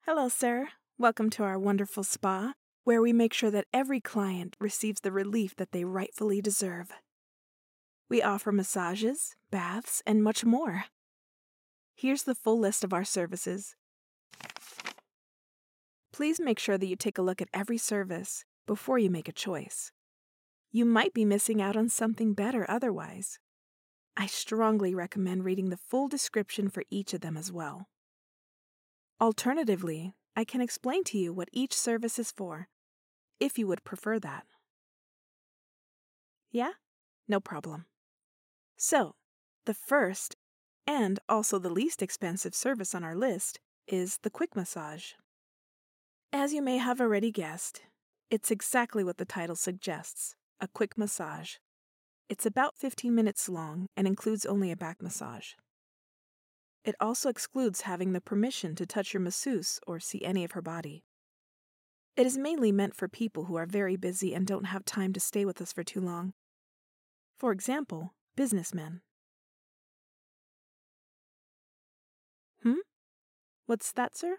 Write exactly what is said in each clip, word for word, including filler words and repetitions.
Hello, sir. Welcome to our wonderful spa, where we make sure that every client receives the relief that they rightfully deserve. We offer massages, baths, and much more. Here's the full list of our services. Please make sure that you take a look at every service before you make a choice. You might be missing out on something better otherwise. I strongly recommend reading the full description for each of them as well. Alternatively, I can explain to you what each service is for, if you would prefer that. Yeah? No problem. So, the first, and also the least expensive service on our list, is the quick massage. As you may have already guessed, it's exactly what the title suggests, a quick massage. It's about fifteen minutes long and includes only a back massage. It also excludes having the permission to touch your masseuse or see any of her body. It is mainly meant for people who are very busy and don't have time to stay with us for too long. For example, businessmen. Hmm? What's that, sir?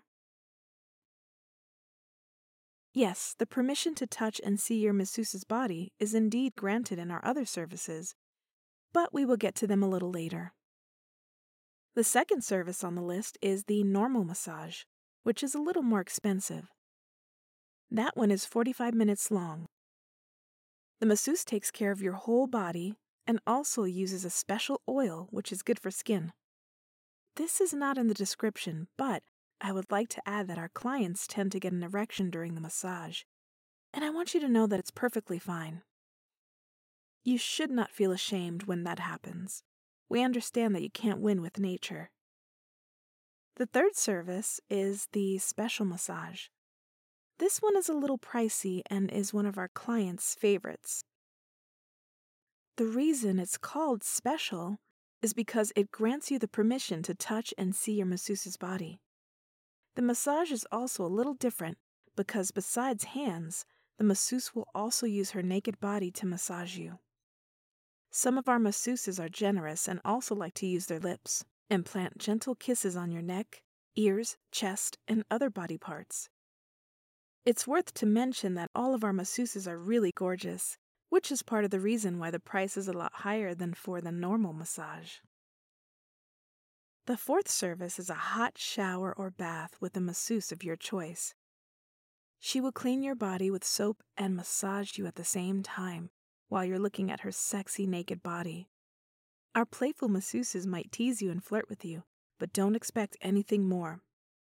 Yes, the permission to touch and see your masseuse's body is indeed granted in our other services, but we will get to them a little later. The second service on the list is the normal massage, which is a little more expensive. That one is forty-five minutes long. The masseuse takes care of your whole body and also uses a special oil which is good for skin. This is not in the description, but I would like to add that our clients tend to get an erection during the massage, and I want you to know that it's perfectly fine. You should not feel ashamed when that happens. We understand that you can't win with nature. The third service is the special massage. This one is a little pricey and is one of our clients' favorites. The reason it's called special is because it grants you the permission to touch and see your masseuse's body. The massage is also a little different because besides hands, the masseuse will also use her naked body to massage you. Some of our masseuses are generous and also like to use their lips and plant gentle kisses on your neck, ears, chest, and other body parts. It's worth to mention that all of our masseuses are really gorgeous, which is part of the reason why the price is a lot higher than for the normal massage. The fourth service is a hot shower or bath with a masseuse of your choice. She will clean your body with soap and massage you at the same time while you're looking at her sexy naked body. Our playful masseuses might tease you and flirt with you, but don't expect anything more.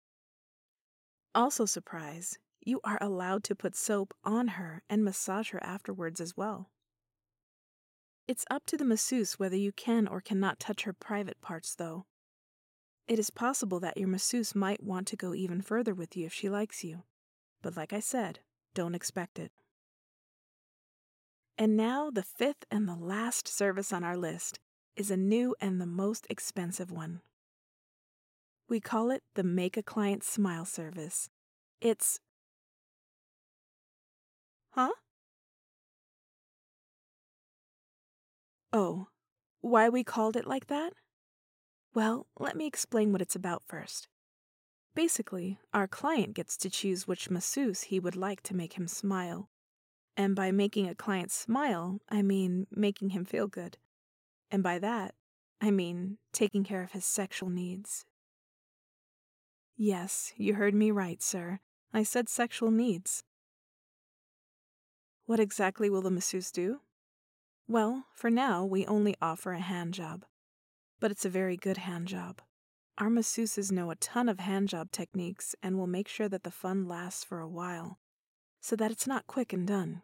Also surprise, you are allowed to put soap on her and massage her afterwards as well. It's up to the masseuse whether you can or cannot touch her private parts, though. It is possible that your masseuse might want to go even further with you if she likes you, but like I said, don't expect it. And now the fifth and the last service on our list is a new and the most expensive one. We call it the Make a Client Smile service. It's... Huh? Oh, why we called it like that? Well, let me explain what it's about first. Basically, our client gets to choose which masseuse he would like to make him smile. And by making a client smile, I mean making him feel good. And by that, I mean taking care of his sexual needs. Yes, you heard me right, sir. I said sexual needs. What exactly will the masseuse do? Well, for now, we only offer a hand job. But it's a very good hand job. Our masseuses know a ton of hand job techniques and will make sure that the fun lasts for a while, so that it's not quick and done.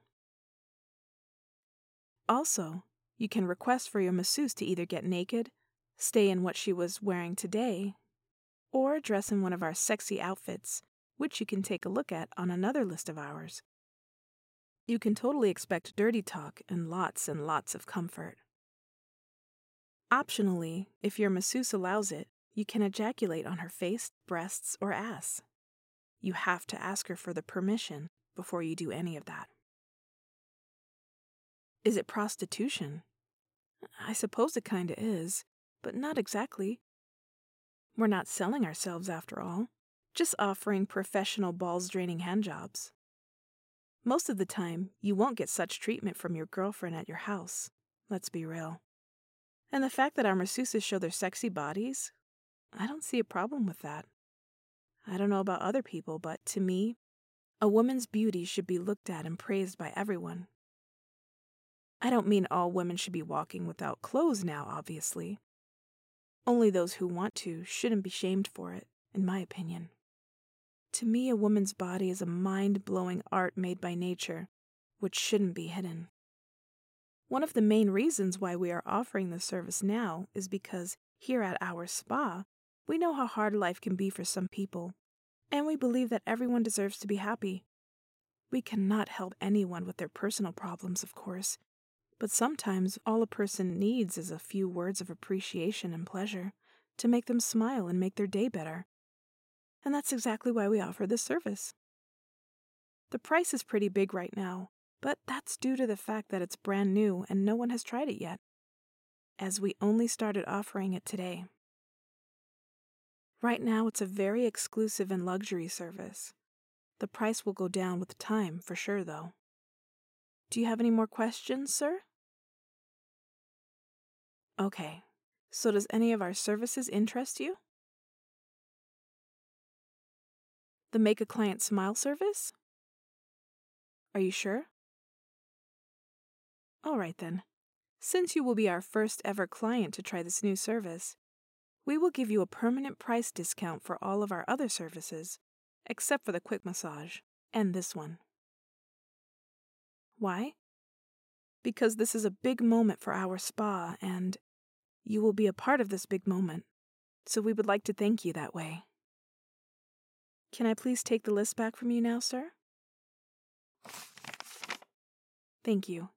Also, you can request for your masseuse to either get naked, stay in what she was wearing today, or dress in one of our sexy outfits, which you can take a look at on another list of ours. You can totally expect dirty talk and lots and lots of comfort. Optionally, if your masseuse allows it, you can ejaculate on her face, breasts, or ass. You have to ask her for the permission before you do any of that. Is it prostitution? I suppose it kinda is, but not exactly. We're not selling ourselves after all, just offering professional balls-draining handjobs. Most of the time, you won't get such treatment from your girlfriend at your house. Let's be real. And the fact that our masseuses show their sexy bodies, I don't see a problem with that. I don't know about other people, but to me, a woman's beauty should be looked at and praised by everyone. I don't mean all women should be walking without clothes now, obviously. Only those who want to shouldn't be shamed for it, in my opinion. To me, a woman's body is a mind-blowing art made by nature, which shouldn't be hidden. One of the main reasons why we are offering this service now is because here at our spa, we know how hard life can be for some people, and we believe that everyone deserves to be happy. We cannot help anyone with their personal problems, of course, but sometimes all a person needs is a few words of appreciation and pleasure to make them smile and make their day better. And that's exactly why we offer this service. The price is pretty big right now, but that's due to the fact that it's brand new and no one has tried it yet, as we only started offering it today. Right now, it's a very exclusive and luxury service. The price will go down with time, for sure, though. Do you have any more questions, sir? Okay, so does any of our services interest you? The Make a Client Smile service? Are you sure? All right then. Since you will be our first ever client to try this new service, we will give you a permanent price discount for all of our other services, except for the quick massage and this one. Why? Because this is a big moment for our spa, and you will be a part of this big moment, so we would like to thank you that way. Can I please take the list back from you now, sir? Thank you.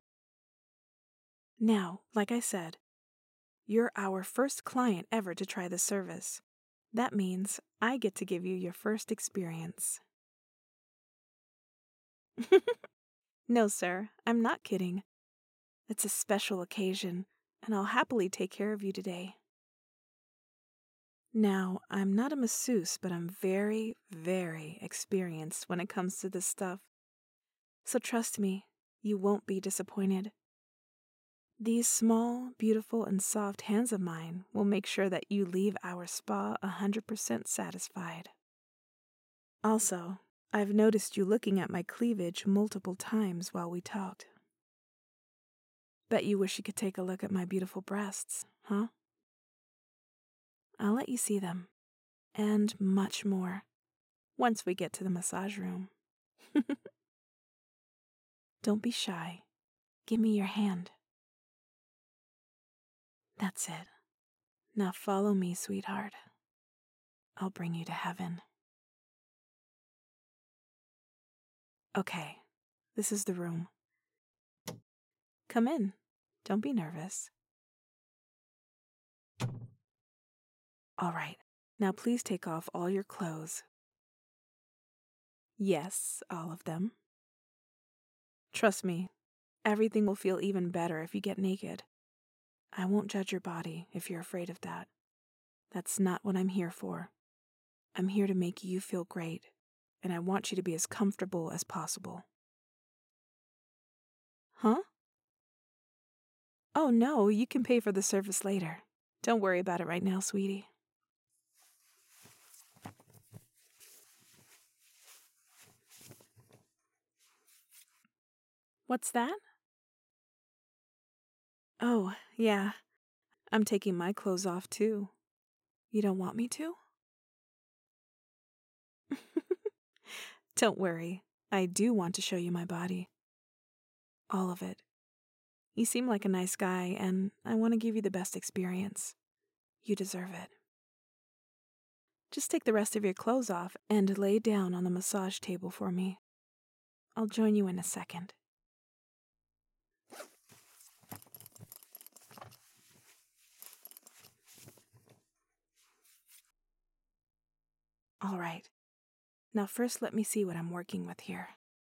Now, like I said, you're our first client ever to try this service. That means I get to give you your first experience. No, sir, I'm not kidding. It's a special occasion, and I'll happily take care of you today. Now, I'm not a masseuse, but I'm very, very experienced when it comes to this stuff. So trust me, you won't be disappointed. These small, beautiful, and soft hands of mine will make sure that you leave our spa one hundred percent satisfied. Also, I've noticed you looking at my cleavage multiple times while we talked. Bet you wish you could take a look at my beautiful breasts, huh? I'll let you see them, and much more, once we get to the massage room. Don't be shy. Give me your hand. That's it. Now follow me, sweetheart. I'll bring you to heaven. Okay, this is the room. Come in. Don't be nervous. All right, now please take off all your clothes. Yes, all of them. Trust me, everything will feel even better if you get naked. I won't judge your body if you're afraid of that. That's not what I'm here for. I'm here to make you feel great, and I want you to be as comfortable as possible. Huh? Oh no, you can pay for the service later. Don't worry about it right now, sweetie. What's that? Oh, yeah. I'm taking my clothes off too. You don't want me to? Don't worry. I do want to show you my body. All of it. You seem like a nice guy, and I want to give you the best experience. You deserve it. Just take the rest of your clothes off and lay down on the massage table for me. I'll join you in a second. All right. Now first let me see what I'm working with here.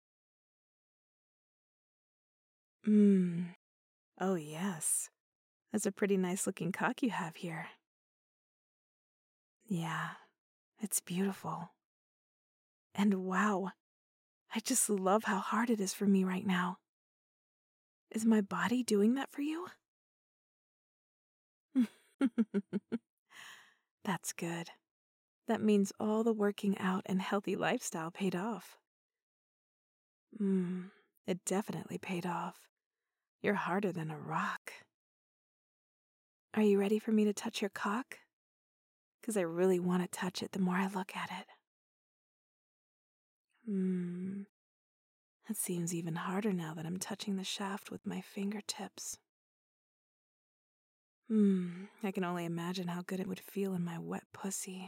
Mmm. Oh yes. That's a pretty nice looking cock you have here. Yeah, it's beautiful. And wow, I just love how hard it is for me right now. Is my body doing that for you? That's good. That means all the working out and healthy lifestyle paid off. Mmm, it definitely paid off. You're harder than a rock. Are you ready for me to touch your cock? Because I really want to touch it the more I look at it. Mmm, that seems even harder now that I'm touching the shaft with my fingertips. Hmm, I can only imagine how good it would feel in my wet pussy.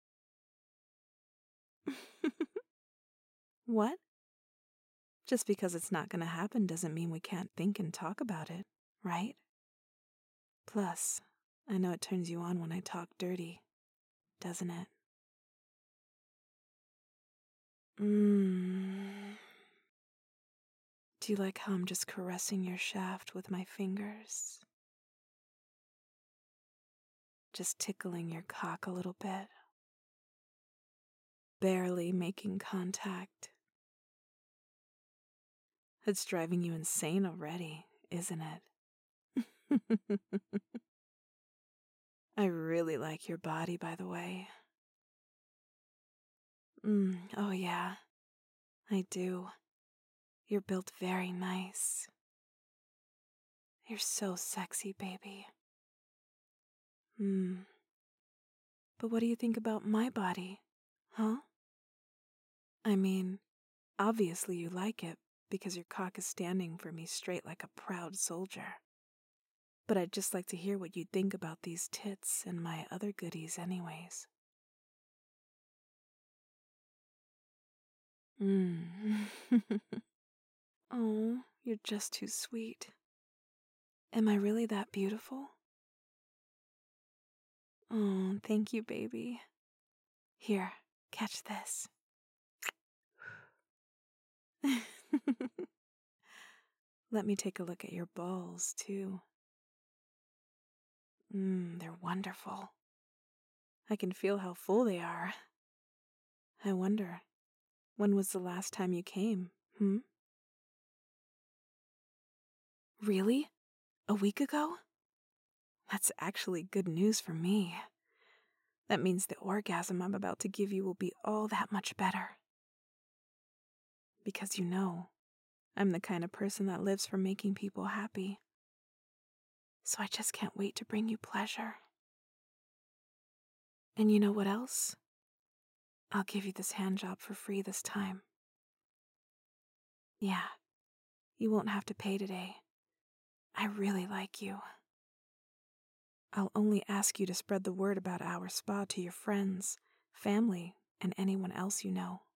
What? Just because it's not gonna happen doesn't mean we can't think and talk about it, right? Plus, I know it turns you on when I talk dirty, doesn't it? Mmm. Do you like how I'm just caressing your shaft with my fingers? Just tickling your cock a little bit. Barely making contact. It's driving you insane already, isn't it? I really like your body, by the way. Mm, oh yeah, I do. You're built very nice. You're so sexy, baby. Hmm. But what do you think about my body? Huh? I mean, obviously you like it because your cock is standing for me straight like a proud soldier. But I'd just like to hear what you'd think about these tits and my other goodies anyways. Mm. Oh, you're just too sweet. Am I really that beautiful? Oh, thank you, baby. Here, catch this. Let me take a look at your balls, too. Mmm, they're wonderful. I can feel how full they are. I wonder, when was the last time you came, hmm? Really? A week ago? That's actually good news for me. That means the orgasm I'm about to give you will be all that much better. Because you know, I'm the kind of person that lives for making people happy. So I just can't wait to bring you pleasure. And you know what else? I'll give you this hand job for free this time. Yeah, you won't have to pay today. I really like you. I'll only ask you to spread the word about our spa to your friends, family, and anyone else you know.